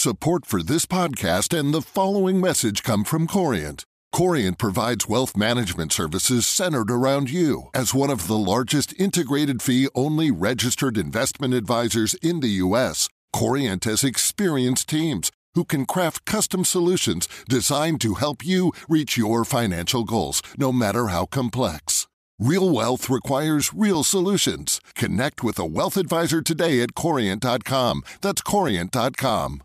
Support for this podcast and the following message come from Corient. Corient provides wealth management services centered around you. As one of the largest integrated fee-only registered investment advisors in the U.S., Corient has experienced teams who can craft custom solutions designed to help you reach your financial goals, no matter how complex. Real wealth requires real solutions. Connect with a wealth advisor today at Corient.com. That's Corient.com.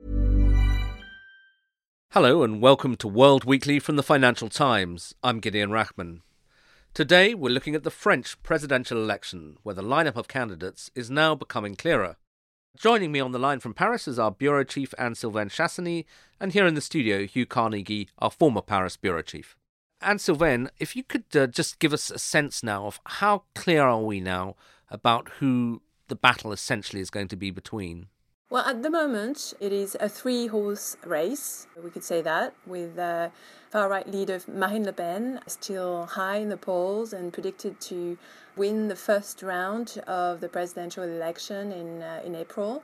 Hello and welcome to World Weekly from the Financial Times. I'm Gideon Rachman. Today we're looking at the French presidential election, where the lineup of candidates is now becoming clearer. Joining me on the line from Paris is our Bureau Chief Anne-Sylvaine Chassany, and here in the studio, Hugh Carnegie, our former Paris Bureau Chief. Anne-Sylvaine, if you could just give us a sense now of how clear are we now about who the battle essentially is going to be between? Well, at the moment, it is a three-horse race, we could say that, with far-right leader Marine Le Pen still high in the polls and predicted to win the first round of the presidential election in April.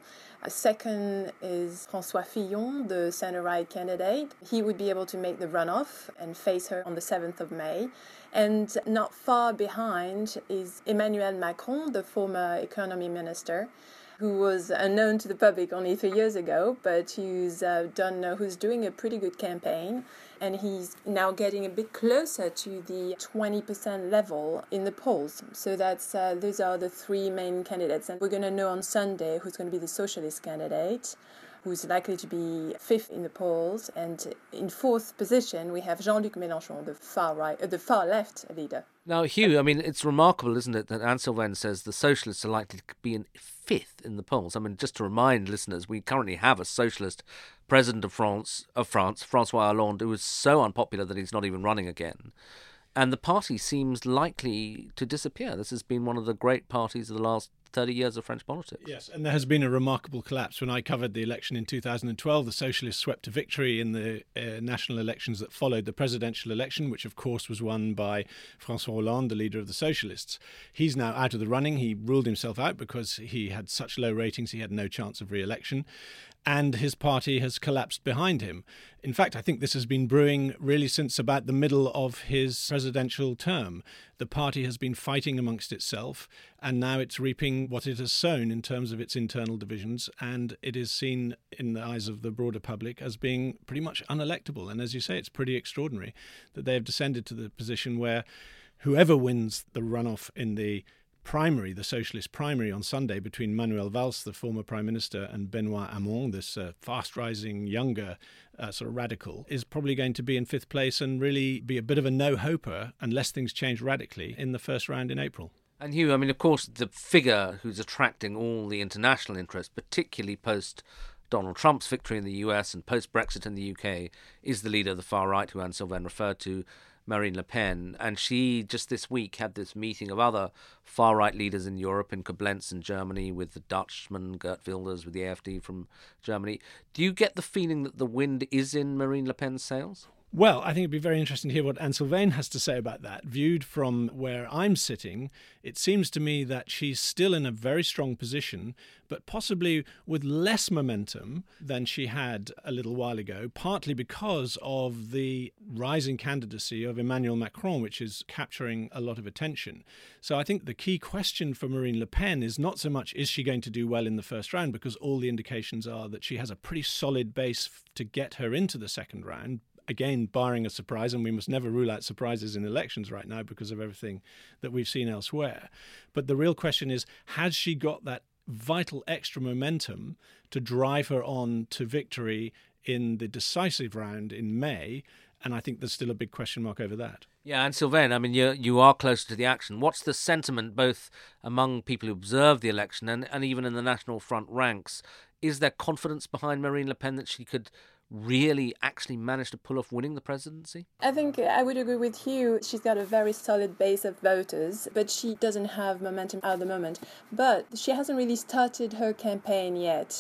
Second is François Fillon, the centre-right candidate. He would be able to make the runoff and face her on the 7th of May. And not far behind is Emmanuel Macron, the former economy minister, who was unknown to the public only 3 years ago, but who's doing a pretty good campaign, and he's now getting a bit closer to the 20% level in the polls. So that's those are the three main candidates, and we're going to know on Sunday who's going to be the socialist candidate, who's likely to be fifth in the polls, and in fourth position we have Jean-Luc Mélenchon, the far left leader. Now, Hugh, I mean, it's remarkable, isn't it, that Anne-Sylvaine says the socialists are likely to be in fifth in the polls. I mean, just to remind listeners, we currently have a socialist president of France, François Hollande, who is so unpopular that he's not even running again. And the party seems likely to disappear. This has been one of the great parties of the last 30 years of French politics. Yes, and there has been a remarkable collapse. When I covered the election in 2012, the Socialists swept to victory in the national elections that followed the presidential election, which of course was won by François Hollande, the leader of the Socialists. He's now out of the running. He ruled himself out because he had such low ratings, he had no chance of re-election. And his party has collapsed behind him. In fact, I think this has been brewing really since about the middle of his presidential term. The party has been fighting amongst itself, and now it's reaping what it has sown in terms of its internal divisions, and it is seen in the eyes of the broader public as being pretty much unelectable. And as you say, it's pretty extraordinary that they have descended to the position where whoever wins the runoff in the socialist primary on Sunday between Manuel Valls, the former Prime Minister, and Benoît Hamon, this fast-rising, younger sort of radical, is probably going to be in fifth place and really be a bit of a no-hoper unless things change radically in the first round in April. And Hugh, I mean, of course, the figure who's attracting all the international interest, particularly post-Donald Trump's victory in the US and post-Brexit in the UK, is the leader of the far right, who Anne-Sylvaine referred to, Marine Le Pen, and she just this week had this meeting of other far-right leaders in Europe, in Koblenz in Germany, with the Dutchman Geert Wilders, with the AfD from Germany. Do you get the feeling that the wind is in Marine Le Pen's sails? Well, I think it'd be very interesting to hear what Anne-Sylvaine has to say about that. Viewed from where I'm sitting, it seems to me that she's still in a very strong position, but possibly with less momentum than she had a little while ago, partly because of the rising candidacy of Emmanuel Macron, which is capturing a lot of attention. So I think the key question for Marine Le Pen is not so much is she going to do well in the first round, because all the indications are that she has a pretty solid base to get her into the second round, again, barring a surprise, and we must never rule out surprises in elections right now because of everything that we've seen elsewhere. But the real question is, has she got that vital extra momentum to drive her on to victory in the decisive round in May? And I think there's still a big question mark over that. Yeah, and Sylvain, I mean, you are closer to the action. What's the sentiment both among people who observe the election and even in the National Front ranks? Is there confidence behind Marine Le Pen that she could really actually manage to pull off winning the presidency? I think I would agree with you. She's got a very solid base of voters, but she doesn't have momentum at the moment. But she hasn't really started her campaign yet.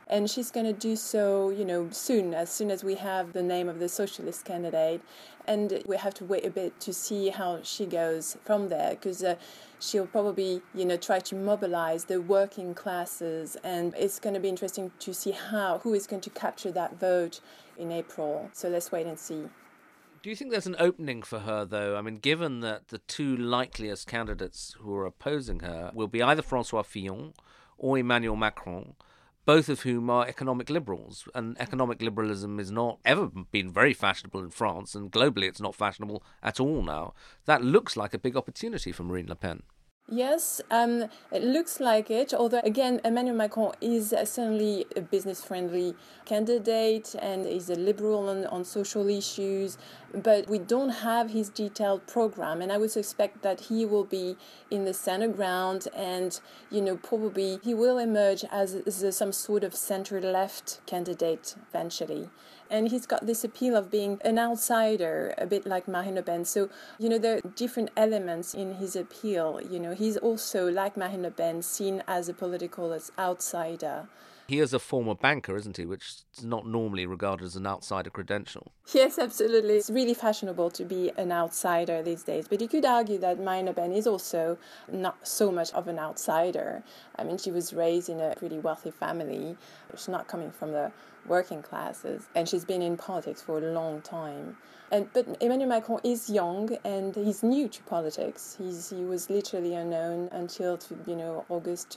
And she's going to do so, soon as we have the name of the socialist candidate. And we have to wait a bit to see how she goes from there, because she'll probably, try to mobilize the working classes. And it's going to be interesting to see who is going to capture that vote in April. So let's wait and see. Do you think there's an opening for her, though? I mean, given that the two likeliest candidates who are opposing her will be either François Fillon or Emmanuel Macron, both of whom are economic liberals. And economic liberalism has not ever been very fashionable in France, and globally it's not fashionable at all now. That looks like a big opportunity for Marine Le Pen. Yes, it looks like it, although, again, Emmanuel Macron is certainly a business-friendly candidate and is a liberal on social issues, but we don't have his detailed program, and I would suspect that he will be in the center ground and, probably he will emerge as some sort of center-left candidate eventually. And he's got this appeal of being an outsider, a bit like Marine Le Pen. So, there are different elements in his appeal. He's also, like Marine Le Pen, seen as a political outsider. He is a former banker, isn't he, which is not normally regarded as an outsider credential. Yes, absolutely. It's really fashionable to be an outsider these days. But you could argue that Marine Le Pen is also not so much of an outsider. I mean, she was raised in a pretty wealthy family. She's not coming from the working classes, and she's been in politics for a long time. But Emmanuel Macron is young and he's new to politics. He was literally unknown until August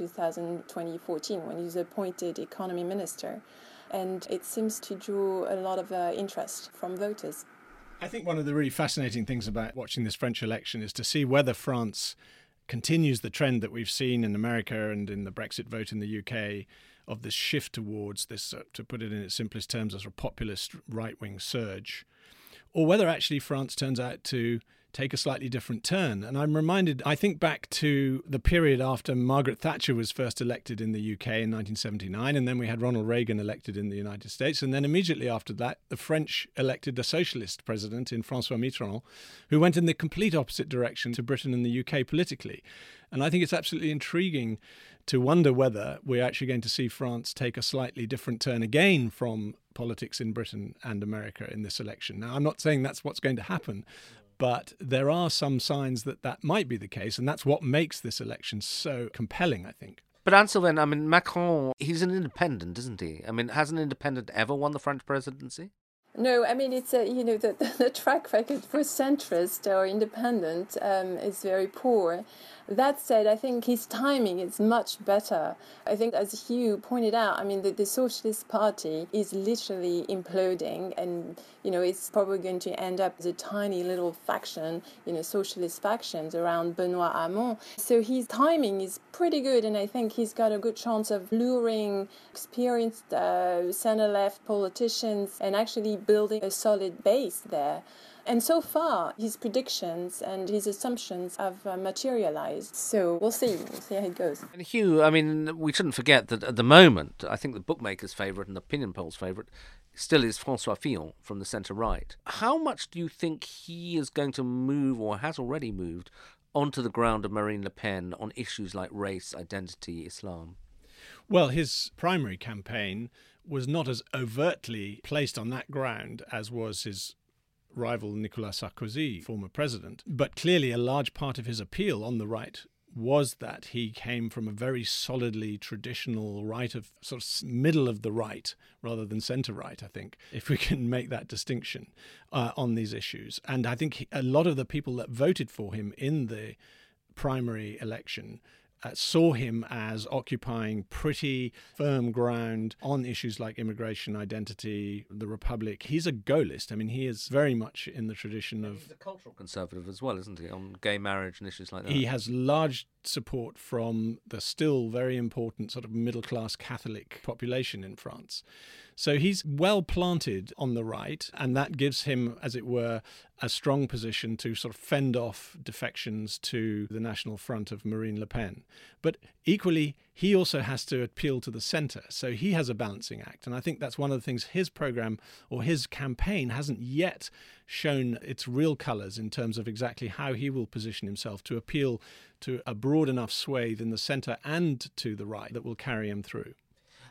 2014 when he was appointed economy minister, and it seems to draw a lot of interest from voters. I think one of the really fascinating things about watching this French election is to see whether France continues the trend that we've seen in America and in the Brexit vote in the UK of this shift towards this, to put it in its simplest terms, as a populist right-wing surge, or whether actually France turns out to take a slightly different turn. And I'm reminded, I think back to the period after Margaret Thatcher was first elected in the UK in 1979, and then we had Ronald Reagan elected in the United States. And then immediately after that, the French elected a socialist president in François Mitterrand, who went in the complete opposite direction to Britain and the UK politically. And I think it's absolutely intriguing to wonder whether we're actually going to see France take a slightly different turn again from politics in Britain and America in this election. Now, I'm not saying that's what's going to happen, but there are some signs that that might be the case, and that's what makes this election so compelling, I think. But Anne-Sylvaine, I mean, Macron, he's an independent, isn't he? I mean, has an independent ever won the French presidency? No, I mean, it's, the track record for centrist or independent is very poor. That said, I think his timing is much better. I think, as Hugh pointed out, I mean, the Socialist Party is literally imploding, and, it's probably going to end up as a tiny little faction, socialist factions around Benoît Hamon. So his timing is pretty good, and I think he's got a good chance of luring experienced center-left politicians and actually building a solid base there. And so far, his predictions and his assumptions have materialized. So we'll see. We'll see how it goes. And Hugh, I mean, we shouldn't forget that at the moment, I think the bookmakers' favourite and the opinion polls' favourite still is François Fillon from the centre-right. How much do you think he is going to move, or has already moved, onto the ground of Marine Le Pen on issues like race, identity, Islam? Well, his primary campaign was not as overtly placed on that ground as was his rival Nicolas Sarkozy, former president. But clearly a large part of his appeal on the right was that he came from a very solidly traditional right, of sort of middle of the right rather than centre right, I think, if we can make that distinction on these issues. And I think a lot of the people that voted for him in the primary election saw him as occupying pretty firm ground on issues like immigration, identity, the Republic. He's a Gaullist. I mean, he is very much in the tradition of... He's a cultural conservative as well, isn't he, on gay marriage and issues like that? He has large support from the still very important sort of middle-class Catholic population in France. So he's well planted on the right, and that gives him, as it were, a strong position to sort of fend off defections to the National Front of Marine Le Pen. But equally, he also has to appeal to the centre. So he has a balancing act. And I think that's one of the things his programme or his campaign hasn't yet shown its real colours in terms of exactly how he will position himself to appeal to a broad enough swathe in the centre and to the right that will carry him through.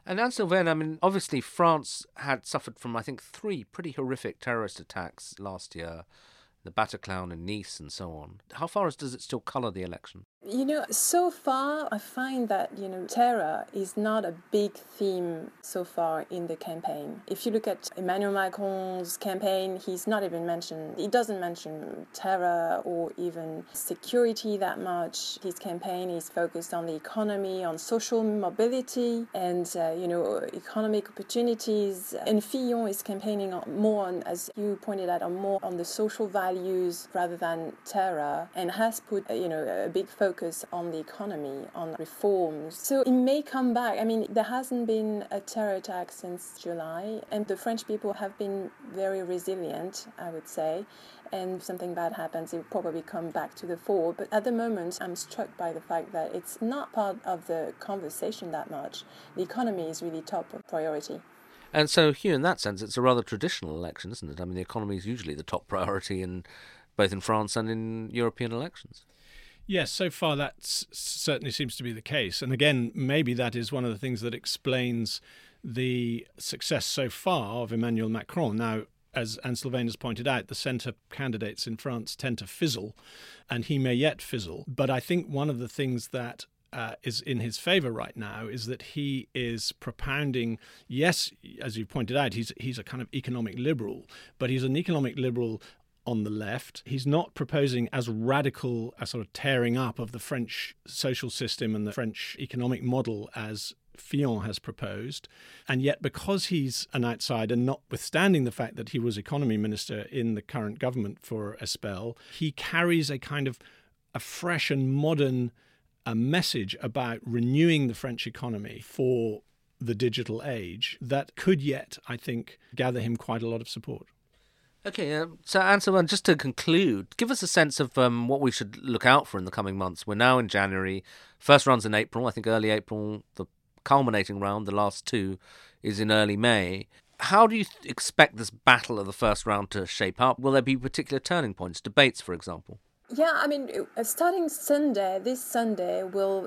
And Anne-Sylvaine, I mean, obviously France had suffered from, I think, 3 pretty horrific terrorist attacks last year, the Bataclan in Nice and so on. How far does it still colour the election? So far, I find that, terror is not a big theme so far in the campaign. If you look at Emmanuel Macron's campaign, he's not even mentioned, he doesn't mention terror or even security that much. His campaign is focused on the economy, on social mobility and, economic opportunities. And Fillon is campaigning more on, as you pointed out, more on the social values rather than terror, and has put, a big focus on the economy, on reforms. So it may come back. I mean, there hasn't been a terror attack since July, and the French people have been very resilient, I would say. And if something bad happens, it will probably come back to the fore. But at the moment, I'm struck by the fact that it's not part of the conversation that much. The economy is really top priority. And so, Hugh, in that sense, it's a rather traditional election, isn't it? I mean, the economy is usually the top priority both in France and in European elections. Yes, so far that certainly seems to be the case. And again, maybe that is one of the things that explains the success so far of Emmanuel Macron. Now, as Anne-Sylvaine has pointed out, the centre candidates in France tend to fizzle, and he may yet fizzle. But I think one of the things that is in his favour right now is that he is propounding, yes, as you pointed out, he's a kind of economic liberal, but he's an economic liberal on the left. He's not proposing as radical a sort of tearing up of the French social system and the French economic model as Fillon has proposed. And yet, because he's an outsider, notwithstanding the fact that he was economy minister in the current government for a spell, he carries a kind of a fresh and modern message about renewing the French economy for the digital age that could yet, I think, gather him quite a lot of support. Okay, so Anne-Sylvaine, just to conclude, give us a sense of what we should look out for in the coming months. We're now in January. First round's in April, I think early April. The culminating round, the last 2, is in early May. How do you expect this battle of the first round to shape up? Will there be particular turning points, debates, for example? Yeah, I mean, starting this Sunday,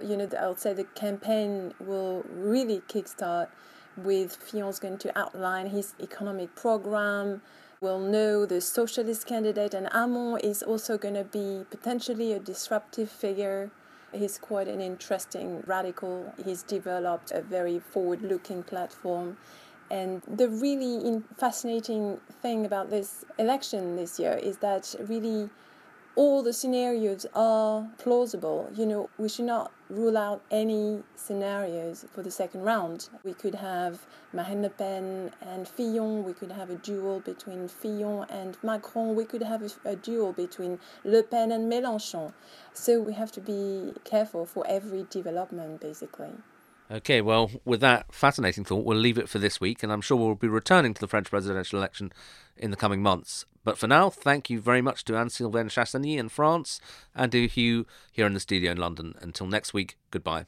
I would say the campaign will really kickstart with Fillon's going to outline his economic program. We'll know the socialist candidate, and Hamon is also going to be potentially a disruptive figure. He's quite an interesting radical. He's developed a very forward-looking platform. And the really fascinating thing about this election this year is that really all the scenarios are plausible. We should not rule out any scenarios for the second round. We could have Marine Le Pen and Fillon. We could have a duel between Fillon and Macron. We could have a duel between Le Pen and Mélenchon. So we have to be careful for every development, basically. Okay, well, with that fascinating thought, we'll leave it for this week, and I'm sure we'll be returning to the French presidential election in the coming months. But for now, thank you very much to Anne-Sylvaine Chassagny in France and to Hugh here in the studio in London. Until next week, goodbye.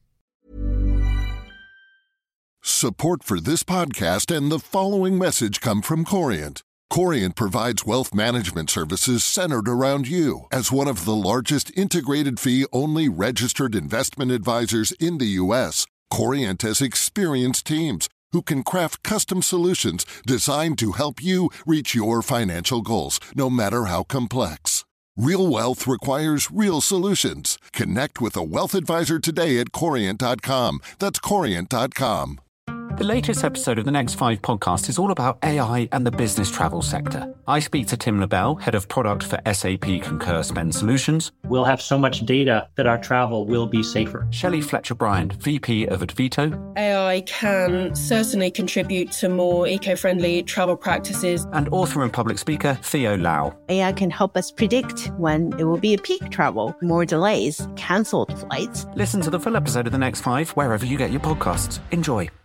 Support for this podcast and the following message come from Corient. Corient provides wealth management services centered around you. As one of the largest integrated fee-only registered investment advisors in the U.S., Corient has experienced teams who can craft custom solutions designed to help you reach your financial goals, no matter how complex. Real wealth requires real solutions. Connect with a wealth advisor today at Corient.com. That's Corient.com. The latest episode of the Next 5 podcast is all about AI and the business travel sector. I speak to Tim LaBelle, head of product for SAP Concur Spend Solutions. We'll have so much data that our travel will be safer. Shelley Fletcher-Bryant, VP of Advito. AI can certainly contribute to more eco-friendly travel practices. And author and public speaker Theo Lau. AI can help us predict when it will be a peak travel, more delays, cancelled flights. Listen to the full episode of the Next 5 wherever you get your podcasts. Enjoy.